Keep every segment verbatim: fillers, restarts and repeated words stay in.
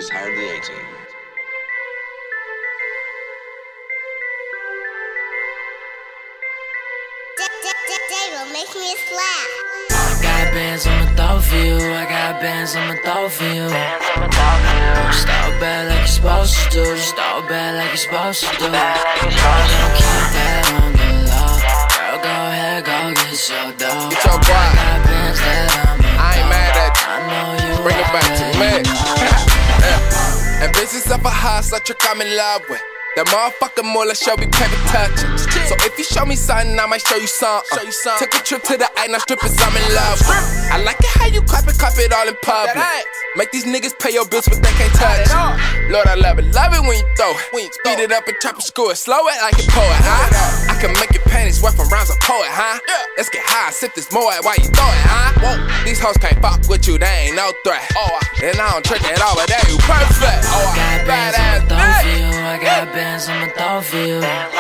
is hardly eighteen. They will make me slap. I got bands I'ma throw for you. I got bands I'ma throw for you. Start bad like you're supposed to do. Just start bad like you're supposed to do. Don't keep that on the low. Girl, go ahead, go get your dough. Get your boy. I got bands that I'ma I ain't mad at you. I know you Bring it back to me. yeah. And bitches up a hustle, trick I'm in love with. That motherfucker more like show me paper touching. So if you show me something, I might show you something. Show you something. Took a trip to the A, now strippers I'm in love with. I like it how you clap it, clap it all in public. Make these niggas pay your bills, but they can't touch it. Lord, I love it, love it when you throw it. When you speed it up and chop it, screw it, slow it like a poet, huh? I can make your panties wet from rounds of poet, huh? Let's get high, sip this more while you throw it, huh? Whoa. These hoes can't fuck with you, they ain't no threat. Oh, and I don't trick it all, but they you perfect. Oh, I got bands I'ma throw for you. I got bands I'ma throw for you.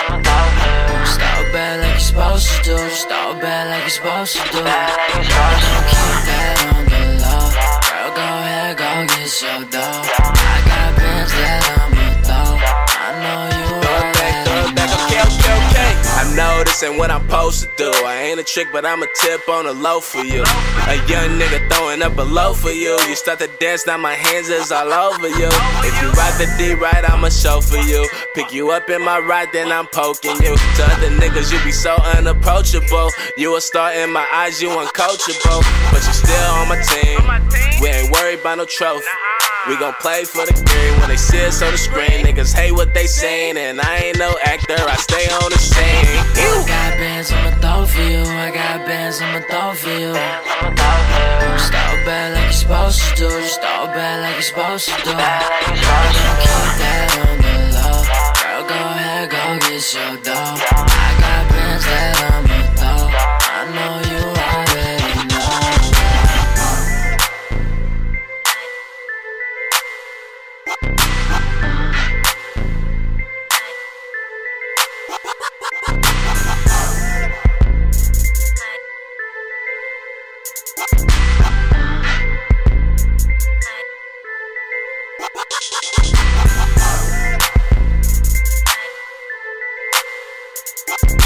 Start bad like you're supposed to do. Start bad like you're supposed to do. Don't keep that on the low. Girl, go ahead, go get your dough. I got bands that I'ma throw. I know you already know. Okay, okay, okay. I know this ain't what I'm supposed to do. I ain't a trick, but I'm a tip on the low for you. A young nigga throwing up a low for you. You start to dance, now my hands is all over you. If you ride the D right, I'ma show for you. Pick you up in my ride, then I'm poking you. To other niggas, you be so unapproachable. You a star in my eyes, you uncoachable. But you still on my team. We ain't worried about no trophy. We gon' play for the green when they see us on the screen. Niggas hate what they saying, and I ain't no actor, I stay on the scene. I got bands I'ma throw for you. I got bands I'ma throw for you. Start bad like you're supposed to do. Just start bad like you're supposed to do. Don't keep that on the low. Girl, go ahead, go get your dough. I got bands that I'ma throw. I know you already know. Bye.